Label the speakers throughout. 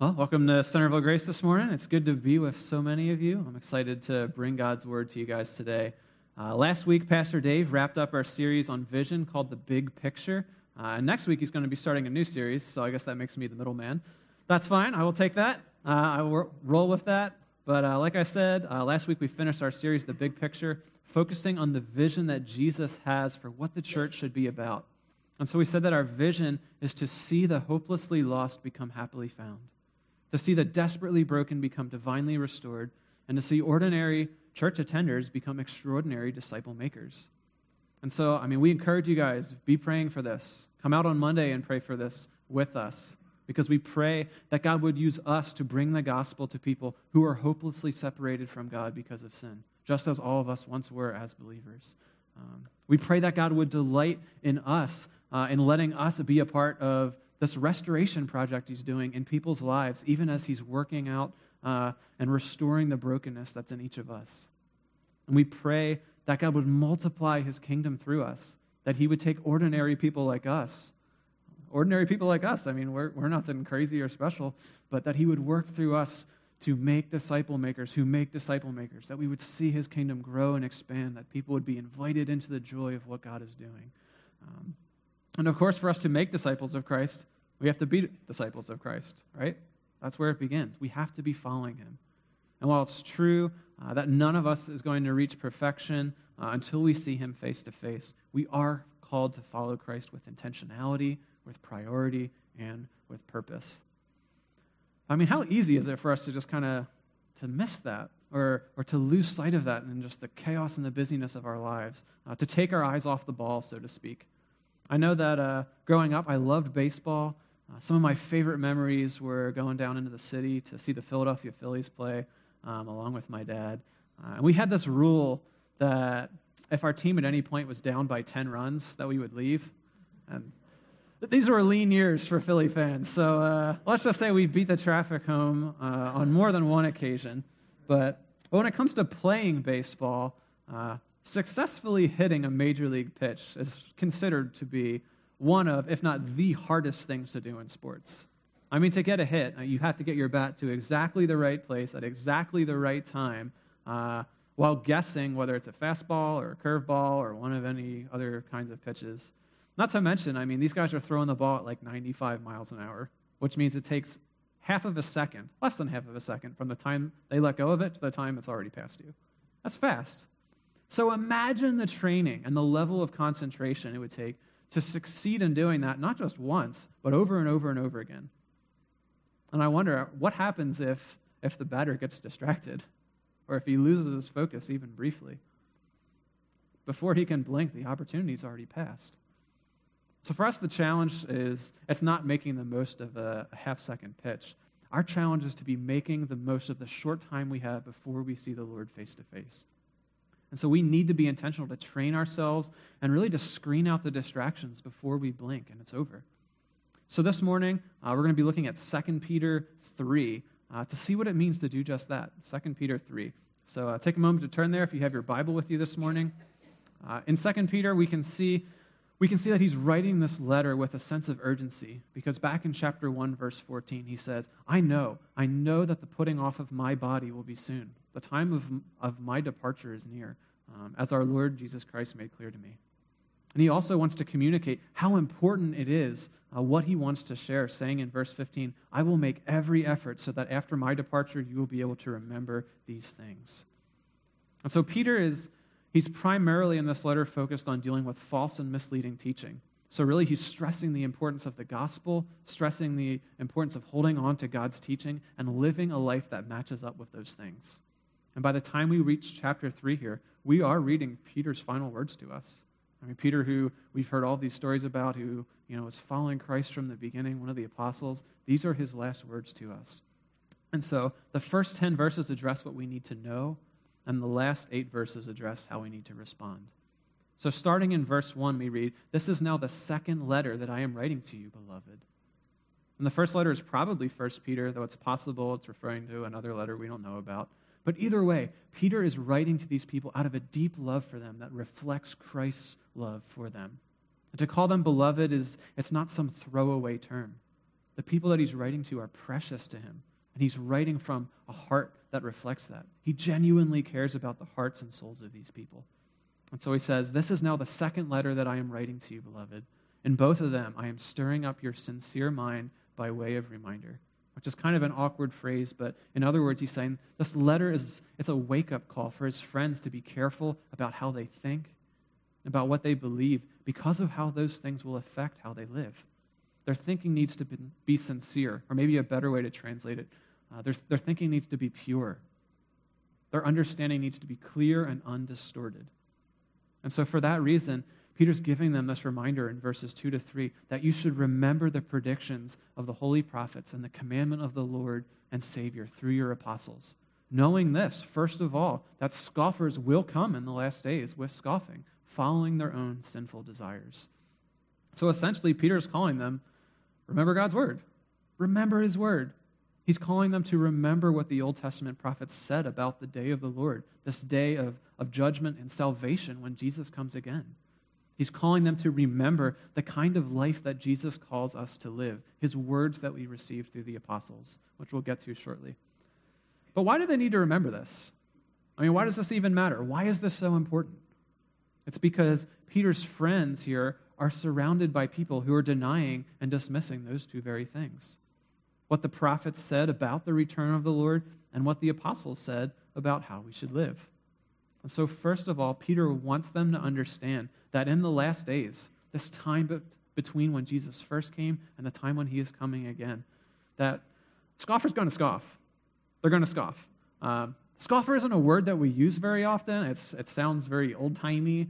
Speaker 1: Well, welcome to Centerville Grace this morning. It's good to be with so many of you. I'm excited to bring God's Word to you guys today. Last week, Pastor Dave wrapped up our series on vision called The Big Picture. And next week, he's going to be starting a new series, so I guess that makes me the middleman. That's fine. I will take that. I will roll with that. But like I said, last week we finished our series, The Big Picture, focusing on the vision that Jesus has for what the church should be about. And so we said that our vision is to see the hopelessly lost become happily found, to see the desperately broken become divinely restored, and to see ordinary church attenders become extraordinary disciple makers. And so, we encourage you guys, be praying for this. Come out on Monday and pray for this with us, because we pray that God would use us to bring the gospel to people who are hopelessly separated from God because of sin, just as all of us once were as believers. We pray that God would delight in us, in letting us be a part of this restoration project he's doing in people's lives, even as he's working out and restoring the brokenness that's in each of us. And we pray that God would multiply his kingdom through us, that he would take ordinary people like us. Ordinary people like us, we're nothing crazy or special, but that he would work through us to make disciple makers who make disciple makers, that we would see his kingdom grow and expand, that people would be invited into the joy of what God is doing. And of course, for us to make disciples of Christ, we have to be disciples of Christ, right? That's where it begins. We have to be following him. And while it's true that none of us is going to reach perfection until we see him face to face, we are called to follow Christ with intentionality, with priority, and with purpose. How easy is it for us to just kind of to miss that or to lose sight of that in just the chaos and the busyness of our lives, to take our eyes off the ball, so to speak? I know that growing up, I loved baseball. Some of my favorite memories were going down into the city to see the Philadelphia Phillies play along with my dad. And we had this rule that if our team at any point was down by 10 runs, that we would leave. And these were lean years for Philly fans. So let's just say we beat the traffic home on more than one occasion. But when it comes to playing baseball, successfully hitting a major league pitch is considered to be one of, if not the hardest things to do in sports. To get a hit, you have to get your bat to exactly the right place at exactly the right time while guessing whether it's a fastball or a curveball or one of any other kinds of pitches. Not to mention, these guys are throwing the ball at like 95 miles an hour, which means it takes half of a second, less than half of a second, from the time they let go of it to the time it's already past you. That's fast. So imagine the training and the level of concentration it would take to succeed in doing that, not just once, but over and over and over again. And I wonder, what happens if the batter gets distracted, or if he loses his focus even briefly? Before he can blink, the opportunity's already passed. So for us, the challenge is, it's not making the most of a half-second pitch. Our challenge is to be making the most of the short time we have before we see the Lord face to face. And so we need to be intentional to train ourselves and really to screen out the distractions before we blink and it's over. So this morning, we're going to be looking at 2 Peter 3 to see what it means to do just that, 2 Peter 3. So take a moment to turn there if you have your Bible with you this morning. In 2 Peter, we can see that he's writing this letter with a sense of urgency, because back in chapter 1, verse 14, he says, I know that the putting off of my body will be soon. The time of my departure is near, as our Lord Jesus Christ made clear to me. And he also wants to communicate how important it is, what he wants to share, saying in verse 15, I will make every effort so that after my departure you will be able to remember these things. And so he's primarily in this letter focused on dealing with false and misleading teaching. So really he's stressing the importance of the gospel, stressing the importance of holding on to God's teaching and living a life that matches up with those things. And by the time we reach chapter 3 here, we are reading Peter's final words to us. Peter, who we've heard all these stories about, who was following Christ from the beginning, one of the apostles, these are his last words to us. And so the first 10 verses address what we need to know, and the last 8 verses address how we need to respond. So starting in verse 1, we read, this is now the second letter that I am writing to you, beloved. And the first letter is probably 1 Peter, though it's possible it's referring to another letter we don't know about. But either way, Peter is writing to these people out of a deep love for them that reflects Christ's love for them. And to call them beloved it's not some throwaway term. The people that he's writing to are precious to him, and he's writing from a heart that reflects that. He genuinely cares about the hearts and souls of these people. And so he says, "This is now the second letter that I am writing to you, beloved. In both of them, I am stirring up your sincere mind by way of reminder," which is kind of an awkward phrase, but in other words, he's saying this letter it's a wake-up call for his friends to be careful about how they think, about what they believe, because of how those things will affect how they live. Their thinking needs to be sincere, or maybe a better way to translate it, their thinking needs to be pure. Their understanding needs to be clear and undistorted. And so for that reason, Peter's giving them this reminder in verses 2 to 3 that you should remember the predictions of the holy prophets and the commandment of the Lord and Savior through your apostles. Knowing this, first of all, that scoffers will come in the last days with scoffing, following their own sinful desires. So essentially, Peter's calling them, remember God's word. Remember his word. He's calling them to remember what the Old Testament prophets said about the day of the Lord, this day of judgment and salvation when Jesus comes again. He's calling them to remember the kind of life that Jesus calls us to live, his words that we received through the apostles, which we'll get to shortly. But why do they need to remember this? I mean, why does this even matter? Why is this so important? It's because Peter's friends here are surrounded by people who are denying and dismissing those two very things. What the prophets said about the return of the Lord and what the apostles said about how we should live. And so first of all, Peter wants them to understand that in the last days, this time between when Jesus first came and the time when he is coming again, that scoffers going to scoff. They're going to scoff. Scoffer isn't a word that we use very often. It sounds very old-timey.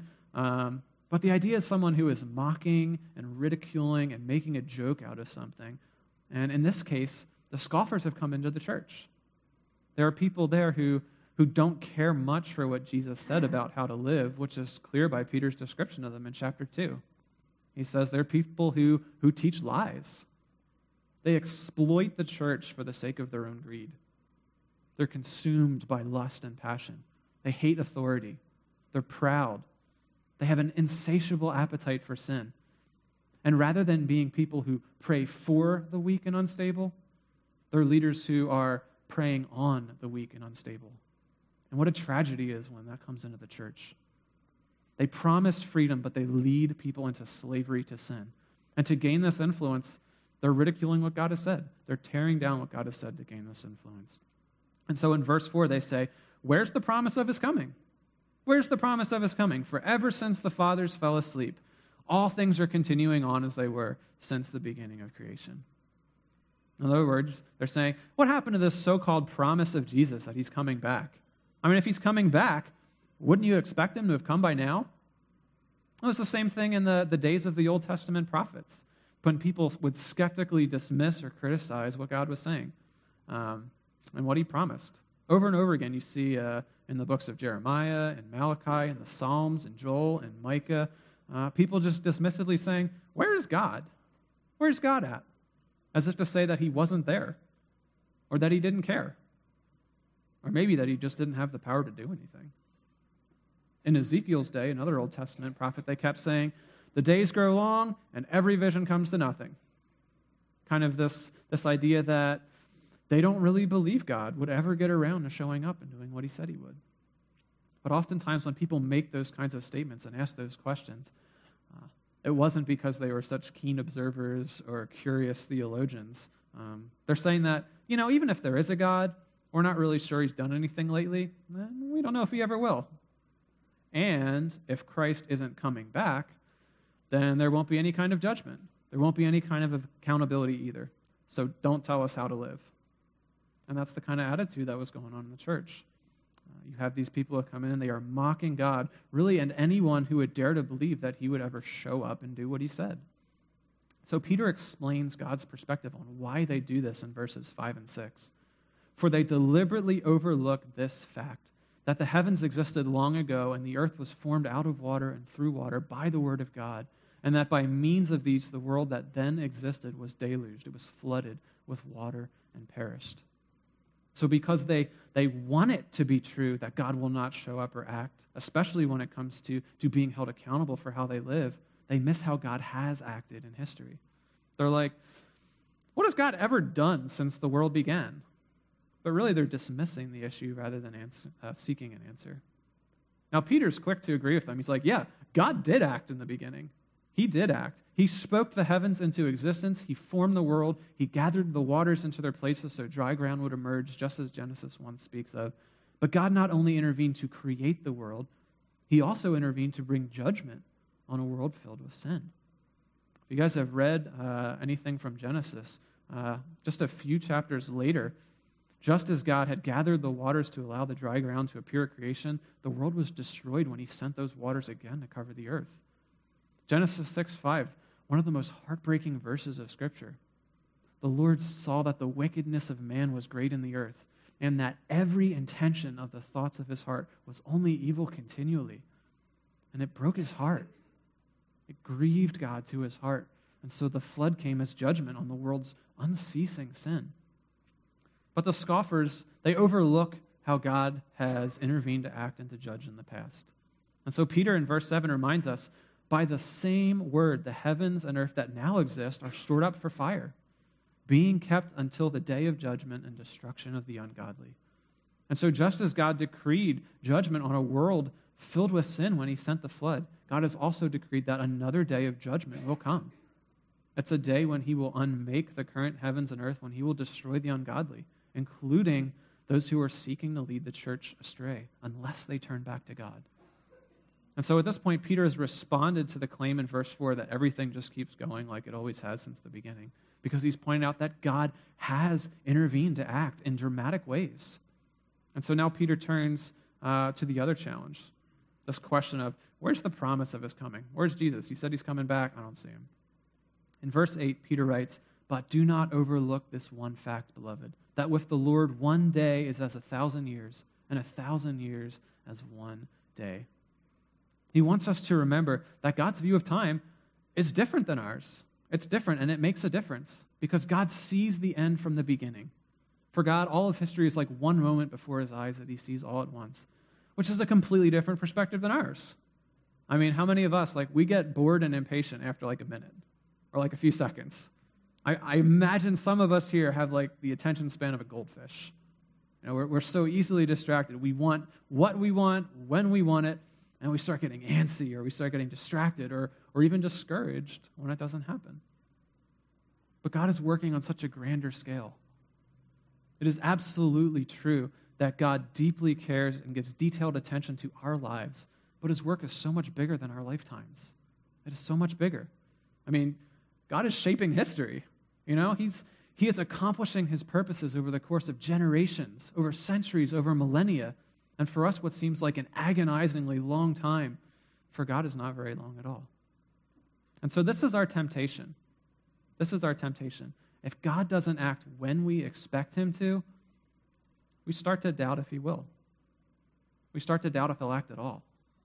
Speaker 1: But the idea is someone who is mocking and ridiculing and making a joke out of something. And in this case, the scoffers have come into the church. There are people there who don't care much for what Jesus said about how to live, which is clear by Peter's description of them in chapter 2. He says they're people who teach lies. They exploit the church for the sake of their own greed. They're consumed by lust and passion. They hate authority. They're proud. They have an insatiable appetite for sin. And rather than being people who pray for the weak and unstable, they're leaders who are preying on the weak and unstable. And what a tragedy is when that comes into the church. They promise freedom, but they lead people into slavery to sin. And to gain this influence, they're ridiculing what God has said. They're tearing down what God has said to gain this influence. And so in verse 4, they say, where's the promise of his coming? Where's the promise of his coming? For ever since the fathers fell asleep, all things are continuing on as they were since the beginning of creation. In other words, they're saying, what happened to this so-called promise of Jesus that he's coming back? I mean, if he's coming back, wouldn't you expect him to have come by now? It was the same thing in the days of the Old Testament prophets, when people would skeptically dismiss or criticize what God was saying and what he promised. Over and over again, you see in the books of Jeremiah and Malachi and the Psalms and Joel and Micah, people just dismissively saying, where is God? Where's God at? As if to say that he wasn't there, or that he didn't care, or maybe that he just didn't have the power to do anything. In Ezekiel's day, another Old Testament prophet, they kept saying, the days grow long and every vision comes to nothing. Kind of this idea that they don't really believe God would ever get around to showing up and doing what he said he would. But oftentimes when people make those kinds of statements and ask those questions, it wasn't because they were such keen observers or curious theologians. They're saying that, even if there is a God, we're not really sure he's done anything lately. We don't know if he ever will. And if Christ isn't coming back, then there won't be any kind of judgment. There won't be any kind of accountability either. So don't tell us how to live. And that's the kind of attitude that was going on in the church. You have these people who come in and they are mocking God, really, and anyone who would dare to believe that he would ever show up and do what he said. So Peter explains God's perspective on why they do this in verses 5 and 6. For they deliberately overlook this fact, that the heavens existed long ago and the earth was formed out of water and through water by the word of God, and that by means of these the world that then existed was deluged, it was flooded with water and perished. So because they want it to be true that God will not show up or act, especially when it comes to being held accountable for how they live, they miss how God has acted in history. They're like, What has God ever done since the world began? But really, they're dismissing the issue rather than seeking an answer. Now, Peter's quick to agree with them. He's like, yeah, God did act in the beginning. He did act. He spoke the heavens into existence. He formed the world. He gathered the waters into their places so dry ground would emerge, just as Genesis 1 speaks of. But God not only intervened to create the world, he also intervened to bring judgment on a world filled with sin. If you guys have read anything from Genesis, just a few chapters later, just as God had gathered the waters to allow the dry ground to appear at creation, the world was destroyed when he sent those waters again to cover the earth. Genesis 6:5, one of the most heartbreaking verses of Scripture. The Lord saw that the wickedness of man was great in the earth, and that every intention of the thoughts of his heart was only evil continually. And it broke his heart. It grieved God to his heart. And so the flood came as judgment on the world's unceasing sin. But the scoffers, they overlook how God has intervened to act and to judge in the past. And so Peter in verse 7 reminds us, by the same word, the heavens and earth that now exist are stored up for fire, being kept until the day of judgment and destruction of the ungodly. And so just as God decreed judgment on a world filled with sin when he sent the flood, God has also decreed that another day of judgment will come. It's a day when he will unmake the current heavens and earth, when he will destroy the ungodly, including those who are seeking to lead the church astray, unless they turn back to God. And so at this point, Peter has responded to the claim in verse 4 that everything just keeps going like it always has since the beginning, because he's pointing out that God has intervened to act in dramatic ways. And so now Peter turns to the other challenge, this question of, where's the promise of his coming? Where's Jesus? He said he's coming back. I don't see him. In verse 8, Peter writes, but do not overlook this one fact, beloved, that with the Lord 1 day is as 1,000 years, and 1,000 years as 1 day. He wants us to remember that God's view of time is different than ours. It's different, and it makes a difference, because God sees the end from the beginning. For God, all of history is like one moment before his eyes that he sees all at once, which is a completely different perspective than ours. I mean, how many of us, we get bored and impatient after a minute or a few seconds? I imagine some of us here have the attention span of a goldfish. We're so easily distracted. We want what we want, when we want it, and we start getting antsy, or we start getting distracted, or even discouraged when it doesn't happen. But God is working on such a grander scale. It is absolutely true that God deeply cares and gives detailed attention to our lives, but his work is so much bigger than our lifetimes. It is so much bigger. I mean, God is shaping history. He is accomplishing his purposes over the course of generations, over centuries, over millennia. And for us, what seems like an agonizingly long time, for God is not very long at all. And so this is our temptation. This is our temptation. If God doesn't act when we expect him to, we start to doubt if he will. We start to doubt if he'll act at all.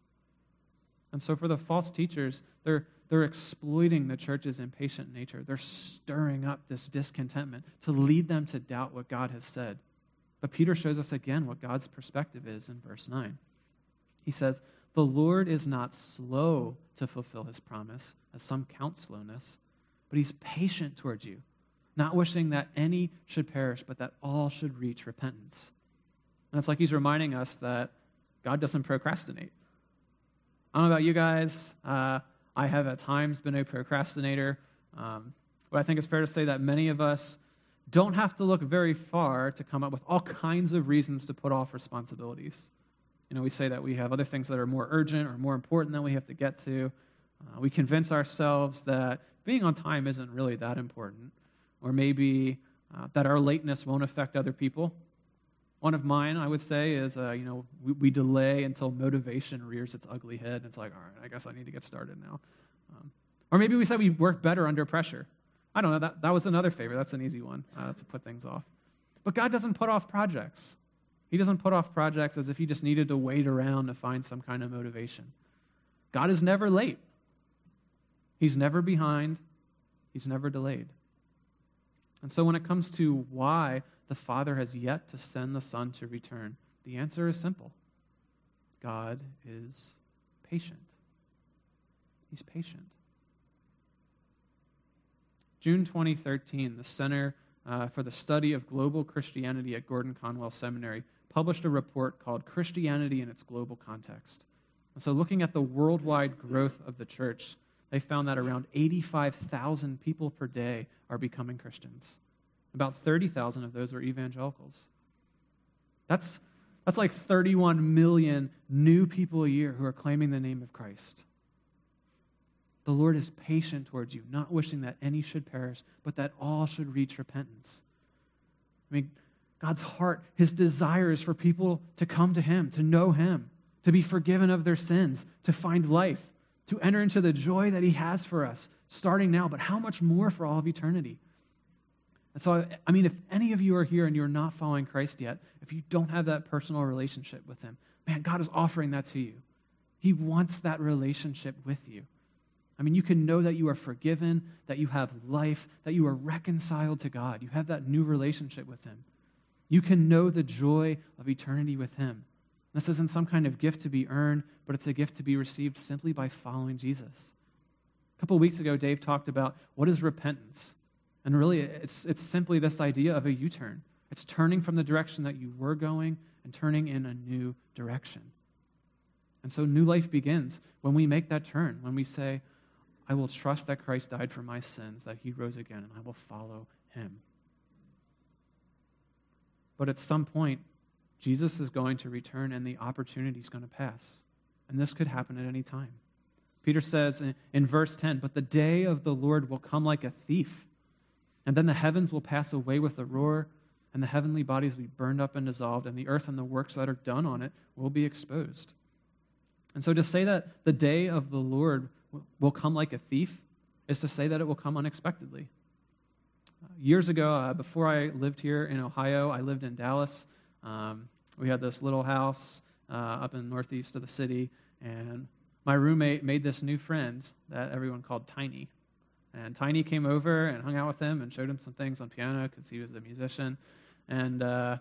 Speaker 1: And so for the false teachers, they're exploiting the church's impatient nature. They're stirring up this discontentment to lead them to doubt what God has said. But Peter shows us again what God's perspective is in verse 9. He says, the Lord is not slow to fulfill his promise, as some count slowness, but he's patient towards you, not wishing that any should perish, but that all should reach repentance. And it's like he's reminding us that God doesn't procrastinate. I don't know about you guys. I have at times been a procrastinator, but I think it's fair to say that many of us don't have to look very far to come up with all kinds of reasons to put off responsibilities. We say that we have other things that are more urgent or more important that we have to get to. We convince ourselves that being on time isn't really that important, or maybe that our lateness won't affect other people. One of mine, I would say, is, we delay until motivation rears its ugly head. It's like, all right, I guess I need to get started now. Or maybe we say we work better under pressure. I don't know, that was another favorite. That's an easy one to put things off. But God doesn't put off projects. He doesn't put off projects as if he just needed to wait around to find some kind of motivation. God is never late. He's never behind. He's never delayed. And so when it comes to why the Father has yet to send the Son to return, the answer is simple. God is patient. He's patient. June 2013, the Center for the Study of Global Christianity at Gordon Conwell Seminary published a report called Christianity in its Global Context. And so looking at the worldwide growth of the church, they found that around 85,000 people per day are becoming Christians. About 30,000 of those are evangelicals. That's like 31 million new people a year who are claiming the name of Christ. The Lord is patient towards you, not wishing that any should perish, but that all should reach repentance. I mean, God's heart, his desire is for people to come to him, to know him, to be forgiven of their sins, to find life, to enter into the joy that he has for us, starting now, but how much more for all of eternity? And so, I mean, if any of you are here and you're not following Christ yet, if you don't have that personal relationship with him, man, God is offering that to you. He wants that relationship with you. I mean, you can know that you are forgiven, that you have life, that you are reconciled to God. You have that new relationship with him. You can know the joy of eternity with him. This isn't some kind of gift to be earned, but it's a gift to be received simply by following Jesus. A couple of weeks ago, Dave talked about what is repentance. And really, it's simply this idea of a U-turn. It's turning from the direction that you were going and turning in a new direction. And so new life begins when we make that turn, when we say, I will trust that Christ died for my sins, that he rose again, and I will follow him. But at some point, Jesus is going to return and the opportunity is going to pass. And this could happen at any time. Peter says in verse 10, but the day of the Lord will come like a thief, and then the heavens will pass away with a roar, and the heavenly bodies will be burned up and dissolved, and the earth and the works that are done on it will be exposed. And so to say that the day of the Lord will come like a thief is to say that it will come unexpectedly. Years ago, before I lived here in Ohio, I lived in Dallas. We had this little house up in the northeast of the city, and my roommate made this new friend that everyone called Tiny. And Tiny came over and hung out with him and showed him some things on piano because he was a musician. And a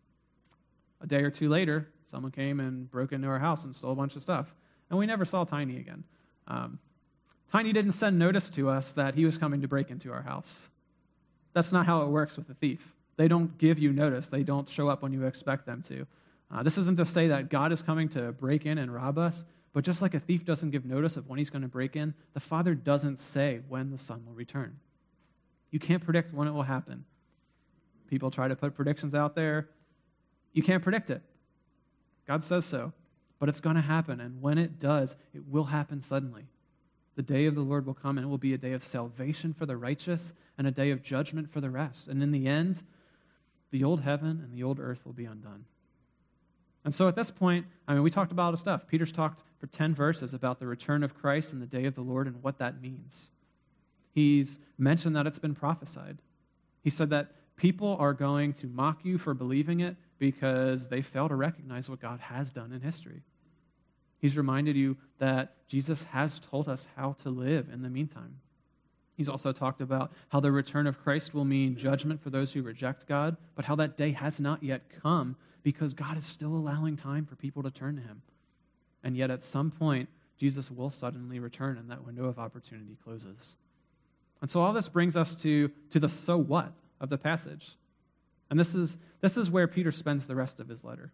Speaker 1: day or two later, someone came and broke into our house and stole a bunch of stuff. And we never saw Tiny again. Tiny didn't send notice to us that he was coming to break into our house. That's not how it works with a thief. They don't give you notice. They don't show up when you expect them to. This isn't to say that God is coming to break in and rob us, but just like a thief doesn't give notice of when he's going to break in, the Father doesn't say when the Son will return. You can't predict when it will happen. People try to put predictions out there. You can't predict it. God says so, but it's going to happen, and when it does, it will happen suddenly. The day of the Lord will come, and it will be a day of salvation for the righteous and a day of judgment for the rest. And in the end, the old heaven and the old earth will be undone. And so at this point, I mean, we talked about a lot of stuff. Peter's talked for 10 verses about the return of Christ and the day of the Lord and what that means. He's mentioned that it's been prophesied. He said that people are going to mock you for believing it because they fail to recognize what God has done in history. He's reminded you that Jesus has told us how to live in the meantime. He's also talked about how the return of Christ will mean judgment for those who reject God, but how that day has not yet come because God is still allowing time for people to turn to him. And yet at some point, Jesus will suddenly return and that window of opportunity closes. And so all this brings us to the so what of the passage. And this is where Peter spends the rest of his letter.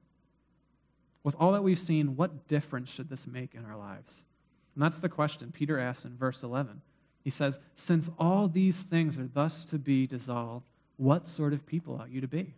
Speaker 1: With all that we've seen, what difference should this make in our lives? And that's the question Peter asks in verse 11. He says, since all these things are thus to be dissolved, what sort of people ought you to be?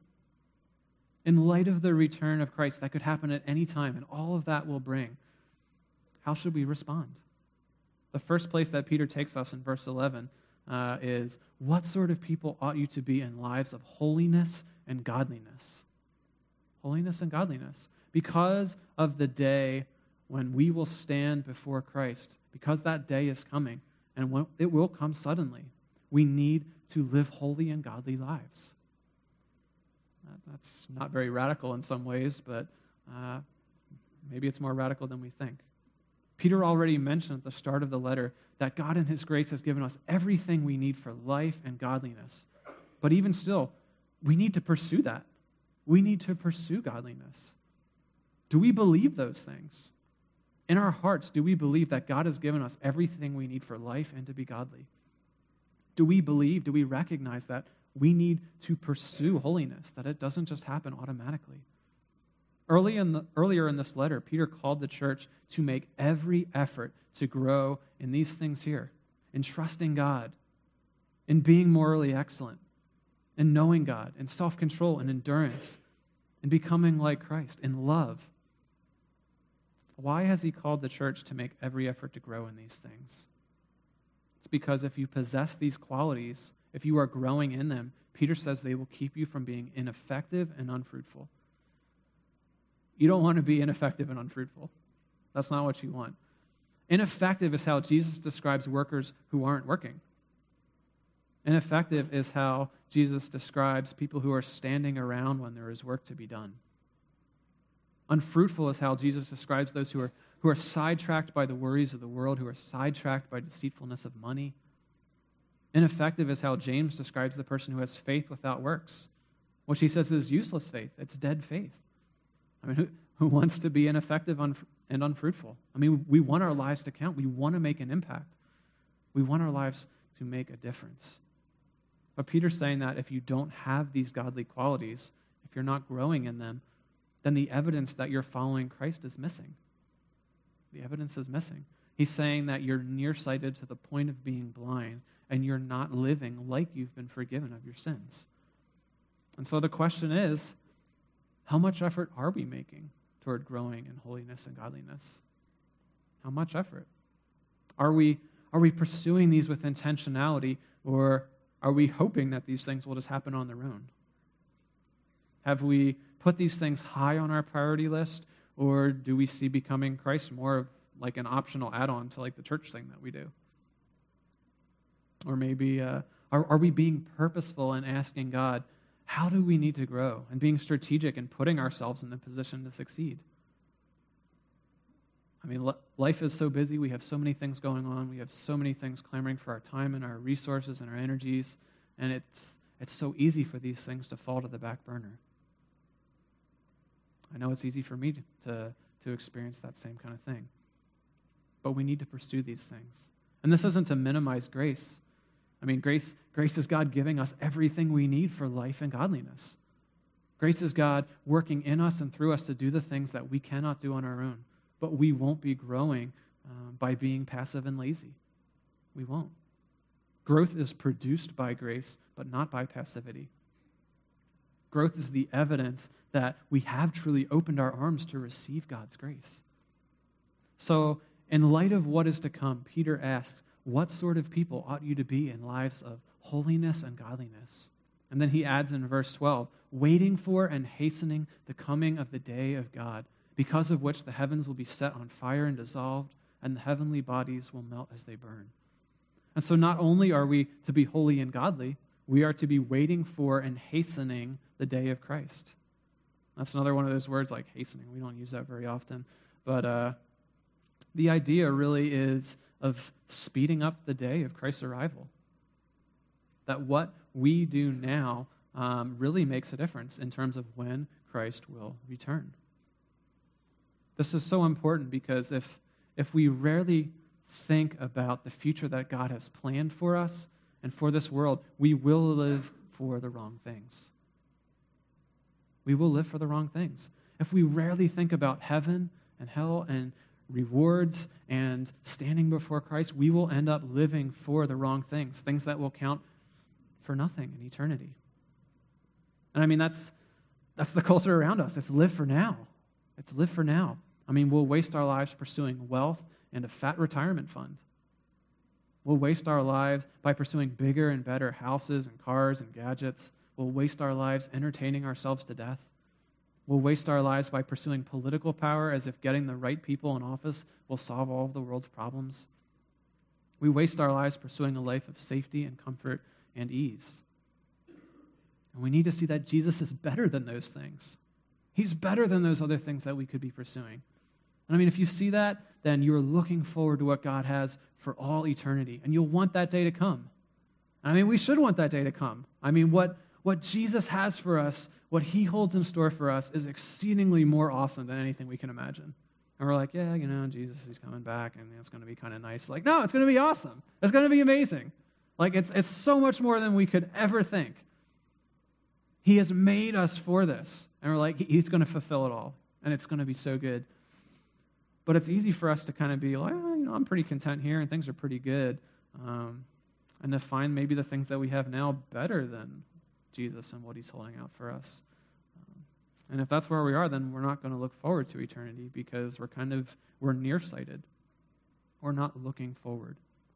Speaker 1: In light of the return of Christ that could happen at any time, and all of that will bring, how should we respond? The first place that Peter takes us in verse 11 is, what sort of people ought you to be in lives of holiness and godliness? Holiness and godliness. Because of the day when we will stand before Christ, because that day is coming, and it will come suddenly, we need to live holy and godly lives. That's not very radical in some ways, but maybe it's more radical than we think. Peter already mentioned at the start of the letter that God in his grace has given us everything we need for life and godliness. But even still, we need to pursue that. We need to pursue godliness. Do we believe those things? In our hearts, do we believe that God has given us everything we need for life and to be godly? Do we believe, do we recognize that we need to pursue holiness, that it doesn't just happen automatically? Earlier in this letter, Peter called the church to make every effort to grow in these things here, in trusting God, in being morally excellent, in knowing God, in self-control and endurance, in becoming like Christ, in love. Why has he called the church to make every effort to grow in these things? It's because if you possess these qualities, if you are growing in them, Peter says they will keep you from being ineffective and unfruitful. You don't want to be ineffective and unfruitful. That's not what you want. Ineffective is how Jesus describes workers who aren't working. Ineffective is how Jesus describes people who are standing around when there is work to be done. Unfruitful is how Jesus describes those who are sidetracked by the worries of the world, who are sidetracked by deceitfulness of money. Ineffective is how James describes the person who has faith without works, which he says is useless faith. It's dead faith. I mean, who wants to be ineffective and unfruitful? I mean, we want our lives to count. We want to make an impact. We want our lives to make a difference. But Peter's saying that if you don't have these godly qualities, if you're not growing in them, then the evidence that you're following Christ is missing. The evidence is missing. He's saying that you're nearsighted to the point of being blind, and you're not living like you've been forgiven of your sins. And so the question is, how much effort are we making toward growing in holiness and godliness? How much effort? Are we pursuing these with intentionality, or are we hoping that these things will just happen on their own? Have we put these things high on our priority list, or do we see becoming Christ more of like an optional add-on to like the church thing that we do? Or maybe are we being purposeful and asking God, how do we need to grow, and being strategic and putting ourselves in the position to succeed? I mean, life is so busy. We have so many things going on. We have so many things clamoring for our time and our resources and our energies, and it's so easy for these things to fall to the back burner. I know it's easy for me to experience that same kind of thing. But we need to pursue these things. And this isn't to minimize grace. I mean, grace is God giving us everything we need for life and godliness. Grace is God working in us and through us to do the things that we cannot do on our own. But we won't be growing by being passive and lazy. We won't. Growth is produced by grace, but not by passivity. Growth is the evidence that we have truly opened our arms to receive God's grace. So, in light of what is to come, Peter asks, what sort of people ought you to be in lives of holiness and godliness? And then he adds in verse 12, waiting for and hastening the coming of the day of God, because of which the heavens will be set on fire and dissolved, and the heavenly bodies will melt as they burn. And so not only are we to be holy and godly, we are to be waiting for and hastening the day of Christ. That's another one of those words like hastening. We don't use that very often. But the idea really is of speeding up the day of Christ's arrival. That what we do now really makes a difference in terms of when Christ will return. This is so important because if we rarely think about the future that God has planned for us and for this world, we will live for the wrong things. We will live for the wrong things. If we rarely think about heaven and hell and rewards and standing before Christ, we will end up living for the wrong things, things that will count for nothing in eternity. And I mean, that's the culture around us. It's live for now. It's live for now. I mean, we'll waste our lives pursuing wealth and a fat retirement fund. We'll waste our lives by pursuing bigger and better houses and cars and gadgets. We'll waste our lives entertaining ourselves to death. We'll waste our lives by pursuing political power as if getting the right people in office will solve all of the world's problems. We waste our lives pursuing a life of safety and comfort and ease. And we need to see that Jesus is better than those things. He's better than those other things that we could be pursuing. And I mean, if you see that, then you're looking forward to what God has for all eternity, and you'll want that day to come. I mean, we should want that day to come. I mean, what Jesus has for us, what he holds in store for us, is exceedingly more awesome than anything we can imagine. And we're like, yeah, Jesus, he's coming back, and it's going to be kind of nice. Like, no, it's going to be awesome. It's going to be amazing. Like, it's so much more than we could ever think. He has made us for this. And we're like, he's going to fulfill it all. And it's going to be so good. But it's easy for us to kind of be like, I'm pretty content here and things are pretty good. And to find maybe the things that we have now better than Jesus and what he's holding out for us. And if that's where we are, then we're not going to look forward to eternity because we're nearsighted. We're not looking forward.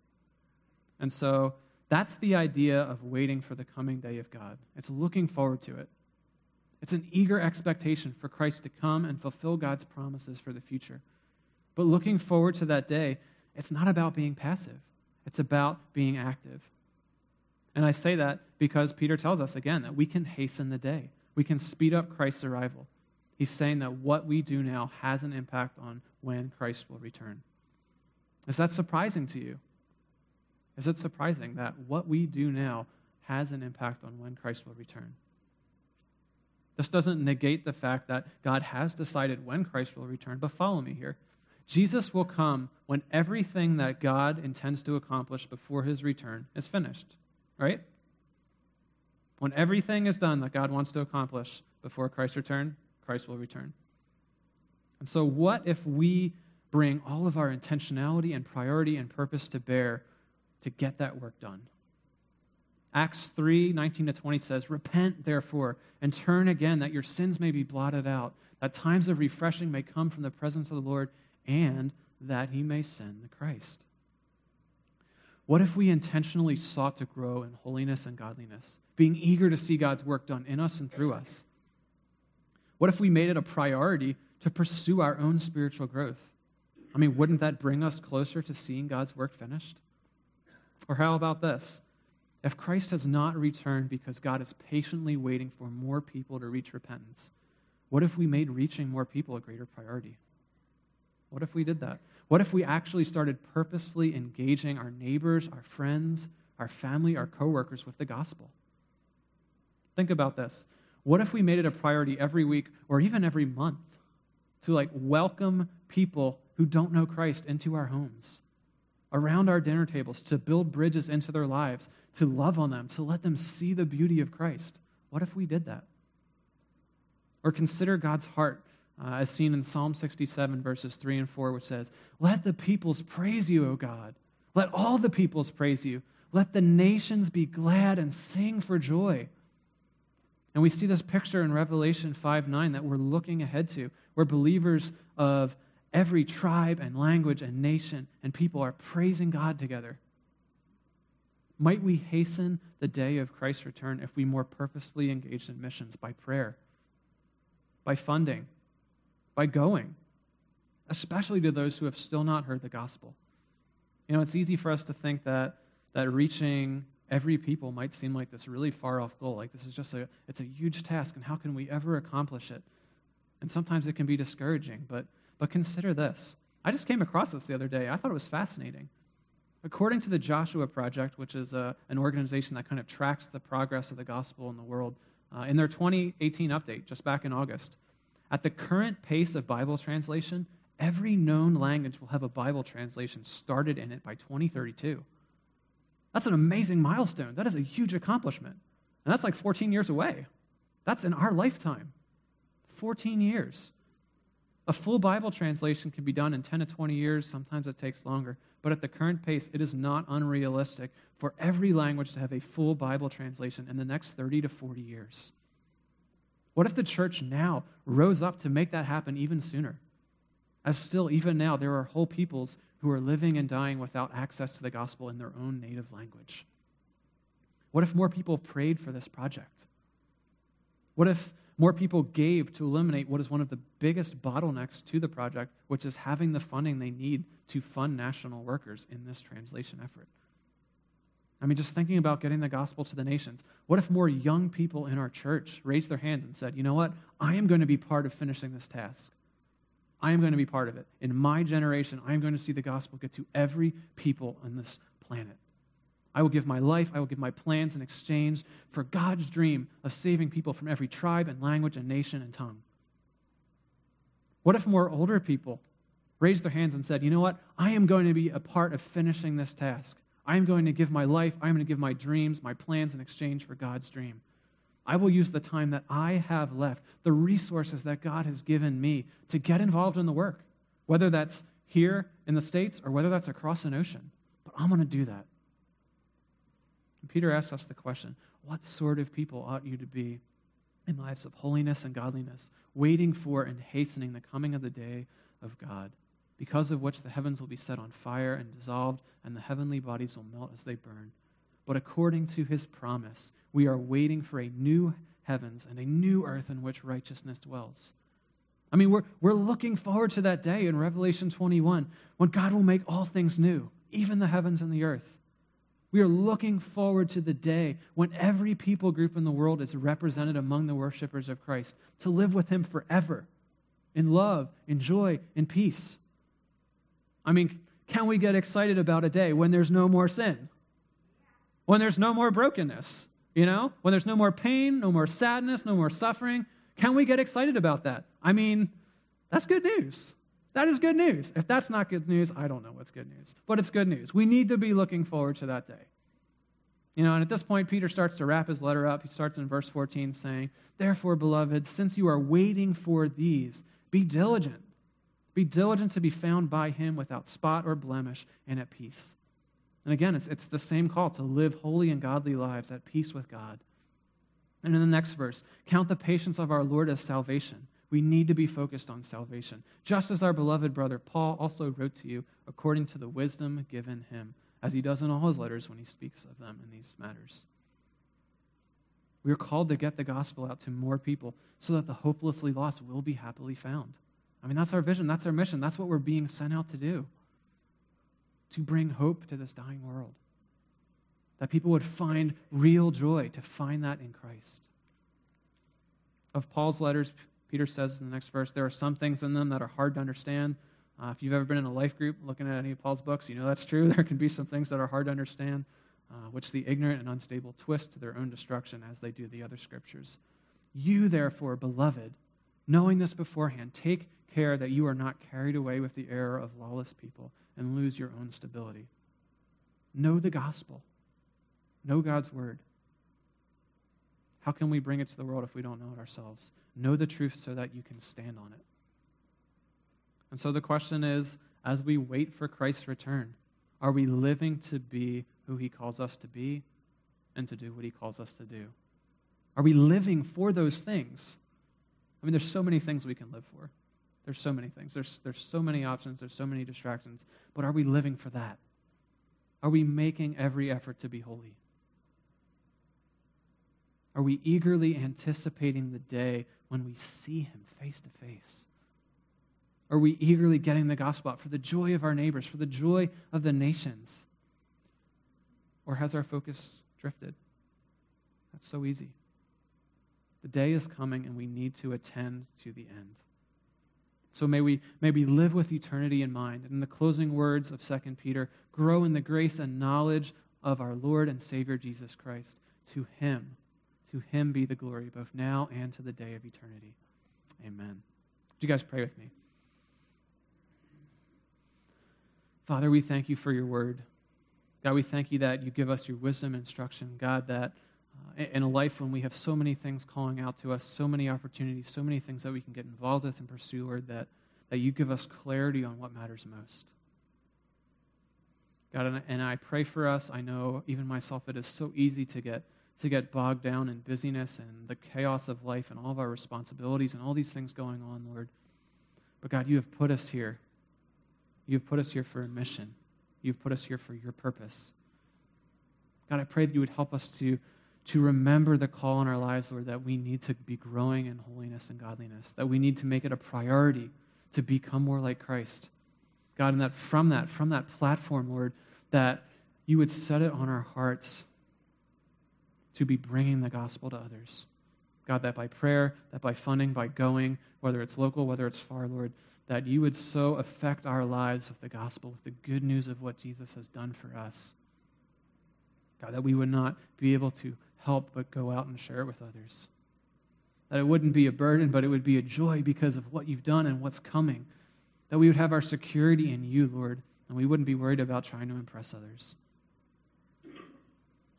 Speaker 1: And so that's the idea of waiting for the coming day of God. It's looking forward to it. It's an eager expectation for Christ to come and fulfill God's promises for the future. But looking forward to that day, it's not about being passive. It's about being active. And I say that because Peter tells us again that we can hasten the day. We can speed up Christ's arrival. He's saying that what we do now has an impact on when Christ will return. Is that surprising to you? Is it surprising that what we do now has an impact on when Christ will return? This doesn't negate the fact that God has decided when Christ will return, but follow me here. Jesus will come when everything that God intends to accomplish before his return is finished, right? When everything is done that God wants to accomplish before Christ's return, Christ will return. And so what if we bring all of our intentionality and priority and purpose to bear to get that work done? Acts 3:19-20 says, "Repent, therefore, and turn again, that your sins may be blotted out, that times of refreshing may come from the presence of the Lord, and that he may send the Christ." What if we intentionally sought to grow in holiness and godliness, being eager to see God's work done in us and through us? What if we made it a priority to pursue our own spiritual growth? I mean, wouldn't that bring us closer to seeing God's work finished? Or how about this? If Christ has not returned because God is patiently waiting for more people to reach repentance, what if we made reaching more people a greater priority? What if we did that? What if we actually started purposefully engaging our neighbors, our friends, our family, our coworkers with the gospel? Think about this. What if we made it a priority every week or even every month to welcome people who don't know Christ into our homes, around our dinner tables, to build bridges into their lives, to love on them, to let them see the beauty of Christ? What if we did that? Or consider God's heart as seen in Psalm 67, verses 3 and 4, which says, "Let the peoples praise you, O God. Let all the peoples praise you. Let the nations be glad and sing for joy." And we see this picture in Revelation 5:9 that we're looking ahead to, where believers of every tribe and language and nation and people are praising God together. Might we hasten the day of Christ's return if we more purposefully engaged in missions by prayer, by funding, by going, especially to those who have still not heard the gospel? It's easy for us to think that reaching every people might seem like this really far-off goal. Like this is it's a huge task, and how can we ever accomplish it? And sometimes it can be discouraging, but consider this. I just came across this the other day. I thought it was fascinating. According to the Joshua Project, which is an organization that kind of tracks the progress of the gospel in the world, in their 2018 update, just back in August, at the current pace of Bible translation, every known language will have a Bible translation started in it by 2032. That's an amazing milestone. That is a huge accomplishment. And that's 14 years away. That's in our lifetime. 14 years. A full Bible translation can be done in 10 to 20 years. Sometimes it takes longer. But at the current pace, it is not unrealistic for every language to have a full Bible translation in the next 30 to 40 years. What if the church now rose up to make that happen even sooner? As still, even now, there are whole peoples who are living and dying without access to the gospel in their own native language. What if more people prayed for this project? What if more people gave to eliminate what is one of the biggest bottlenecks to the project, which is having the funding they need to fund national workers in this translation effort? I mean, just thinking about getting the gospel to the nations. What if more young people in our church raised their hands and said, you know what, I am going to be part of finishing this task. I am going to be part of it. In my generation, I am going to see the gospel get to every people on this planet. I will give my life, I will give my plans in exchange for God's dream of saving people from every tribe and language and nation and tongue. What if more older people raised their hands and said, you know what, I am going to be a part of finishing this task. I'm going to give my life, I'm going to give my dreams, my plans in exchange for God's dream. I will use the time that I have left, the resources that God has given me to get involved in the work, whether that's here in the States or whether that's across an ocean. But I'm going to do that. And Peter asks us the question, what sort of people ought you to be in lives of holiness and godliness, waiting for and hastening the coming of the day of God, because of which the heavens will be set on fire and dissolved, and the heavenly bodies will melt as they burn. But according to his promise, we are waiting for a new heavens and a new earth in which righteousness dwells. I mean, we're looking forward to that day in Revelation 21 when God will make all things new, even the heavens and the earth. We are looking forward to the day when every people group in the world is represented among the worshipers of Christ, to live with him forever, in love, in joy, in peace. I mean, can we get excited about a day when there's no more sin? When there's no more brokenness, when there's no more pain, no more sadness, no more suffering? Can we get excited about that? I mean, that's good news. That is good news. If that's not good news, I don't know what's good news. But it's good news. We need to be looking forward to that day. And at this point, Peter starts to wrap his letter up. He starts in verse 14 saying, "Therefore, beloved, since you are waiting for these, be diligent. Be diligent to be found by him without spot or blemish and at peace." And again, it's the same call to live holy and godly lives at peace with God. And in the next verse, count the patience of our Lord as salvation. We need to be focused on salvation, just as our beloved brother Paul also wrote to you according to the wisdom given him, as he does in all his letters when he speaks of them in these matters. We are called to get the gospel out to more people so that the hopelessly lost will be happily found. I mean, that's our vision, that's our mission, that's what we're being sent out to do, to bring hope to this dying world, that people would find real joy, to find that in Christ. Of Paul's letters, Peter says in the next verse, there are some things in them that are hard to understand. If you've ever been in a life group looking at any of Paul's books, you know that's true. There can be some things that are hard to understand, which the ignorant and unstable twist to their own destruction as they do the other scriptures. You, therefore, beloved, knowing this beforehand, take care that you are not carried away with the error of lawless people and lose your own stability. Know the gospel. Know God's word. How can we bring it to the world if we don't know it ourselves? Know the truth so that you can stand on it. And so the question is, as we wait for Christ's return, are we living to be who he calls us to be and to do what he calls us to do? Are we living for those things? I mean, there's so many things we can live for. There's so many things. There's so many options. There's so many distractions. But are we living for that? Are we making every effort to be holy? Are we eagerly anticipating the day when we see him face to face? Are we eagerly getting the gospel out for the joy of our neighbors, for the joy of the nations? Or has our focus drifted? That's so easy. The day is coming and we need to attend to the end. So may we live with eternity in mind. And in the closing words of 2 Peter, grow in the grace and knowledge of our Lord and Savior Jesus Christ. To him be the glory, both now and to the day of eternity. Amen. Would you guys pray with me? Father, we thank you for your word. God, we thank you that you give us your wisdom and instruction. God, that in a life when we have so many things calling out to us, so many opportunities, so many things that we can get involved with and pursue, Lord, that you give us clarity on what matters most. God, and I pray for us. I know, even myself, it is so easy to get bogged down in busyness and the chaos of life and all of our responsibilities and all these things going on, Lord. But God, you have put us here. You have put us here for a mission. You've put us here for your purpose. God, I pray that you would help us to remember the call in our lives, Lord, that we need to be growing in holiness and godliness, that we need to make it a priority to become more like Christ. God, and that from that platform, Lord, that you would set it on our hearts to be bringing the gospel to others. God, that by prayer, that by funding, by going, whether it's local, whether it's far, Lord, that you would so affect our lives with the gospel, with the good news of what Jesus has done for us. God, that we would not be able to help but go out and share it with others. That it wouldn't be a burden, but it would be a joy because of what you've done and what's coming. That we would have our security in you, Lord, and we wouldn't be worried about trying to impress others.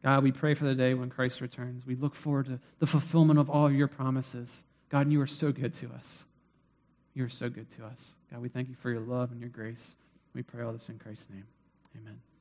Speaker 1: God, we pray for the day when Christ returns. We look forward to the fulfillment of all of your promises. God, you are so good to us. You are so good to us. God, we thank you for your love and your grace. We pray all this in Christ's name. Amen.